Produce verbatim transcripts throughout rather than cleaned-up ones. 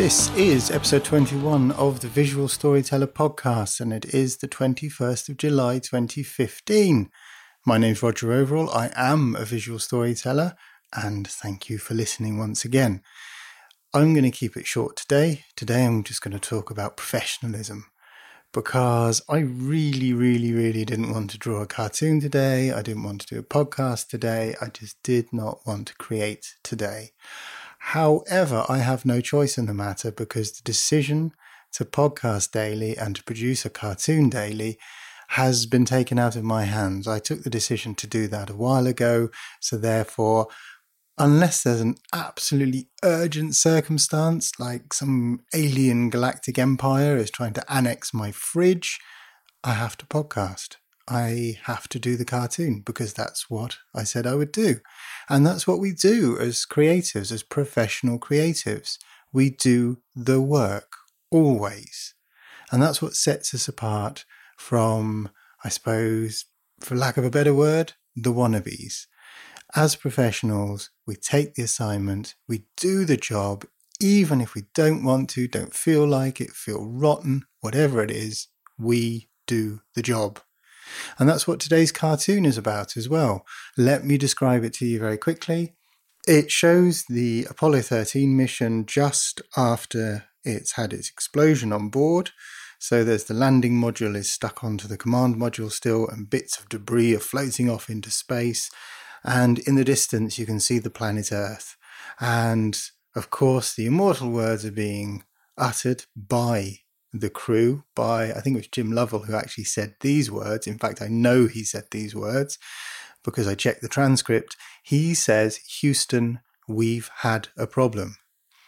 This is episode twenty-one of the Visual Storyteller podcast, and it is the twenty-first of July twenty fifteen. My name's Roger Overall. I am a visual storyteller, and thank you for listening once again. I'm going to keep it short today. Today I'm just going to talk about professionalism, because I really, really, really didn't want to draw a cartoon today. I didn't want to do a podcast today. I just did not want to create today. However, I have no choice in the matter, because the decision to podcast daily and to produce a cartoon daily has been taken out of my hands. I took the decision to do that a while ago, so therefore, unless there's an absolutely urgent circumstance, like some alien galactic empire is trying to annex my fridge, I have to podcast. I have to do the cartoon because that's what I said I would do. And that's what we do as creatives, as professional creatives. We do the work, always. And that's what sets us apart from, I suppose, for lack of a better word, the wannabes. As professionals, we take the assignment, we do the job, even if we don't want to, don't feel like it, feel rotten, whatever it is, we do the job. And that's what today's cartoon is about as well. Let me describe it to you very quickly. It shows the Apollo thirteen mission just after it's had its explosion on board. So there's the landing module is stuck onto the command module still, and bits of debris are floating off into space. And in the distance, you can see the planet Earth. And of course, the immortal words are being uttered by the crew, by, I think it was Jim Lovell who actually said these words. In fact, I know he said these words because I checked the transcript. He says, "Houston, we've had a problem."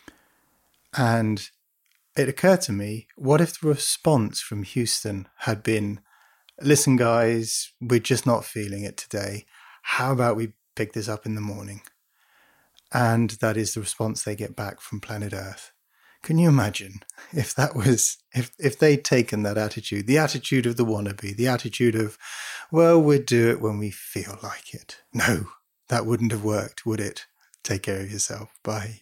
And it occurred to me, what if the response from Houston had been, "Listen, guys, we're just not feeling it today. How about we pick this up in the morning?" And that is the response they get back from planet Earth. Can you imagine if that was, if, if they'd taken that attitude, the attitude of the wannabe, the attitude of, well, we'll do it when we feel like it. No, that wouldn't have worked, would it? Take care of yourself. Bye.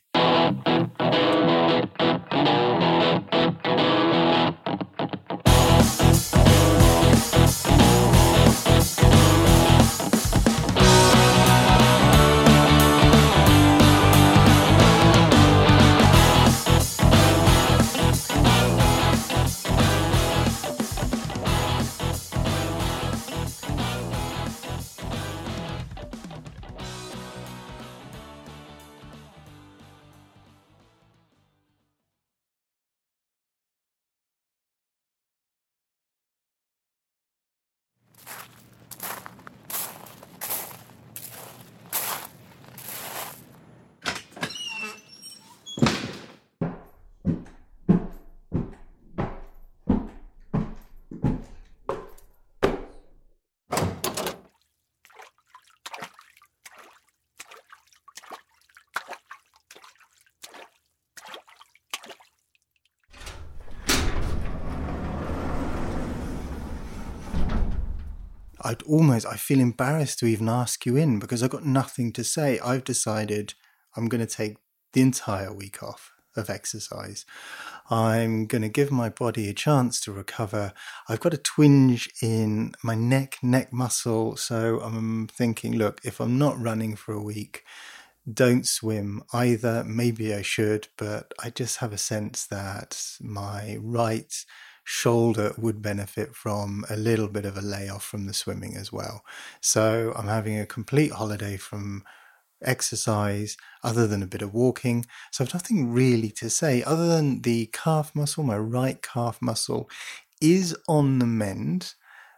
I'd almost, I feel embarrassed to even ask you in because I've got nothing to say. I've decided I'm going to take the entire week off of exercise. I'm going to give my body a chance to recover. I've got a twinge in my neck, neck muscle. So I'm thinking, look, if I'm not running for a week, don't swim either. Maybe I should, but I just have a sense that my right shoulder would benefit from a little bit of a layoff from the swimming as well. So I'm having a complete holiday from exercise other than a bit of walking. So I've nothing really to say other than the calf muscle, my right calf muscle is on the mend,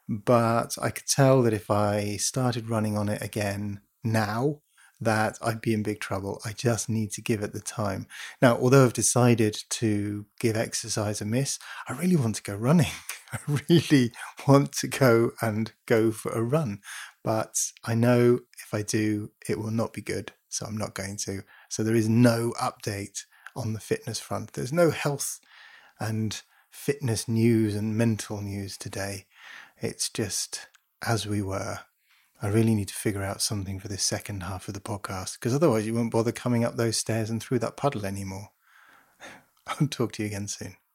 but I could tell that if I started running on it again now, that I'd be in big trouble. I just need to give it the time. Now, although I've decided to give exercise a miss, I really want to go running. I really want to go and go for a run. But I know if I do, it will not be good. So I'm not going to. So there is no update on the fitness front. There's no health and fitness news and mental news today. It's just as we were. I really need to figure out something for this second half of the podcast, because otherwise you won't bother coming up those stairs and through that puddle anymore. I'll talk to you again soon.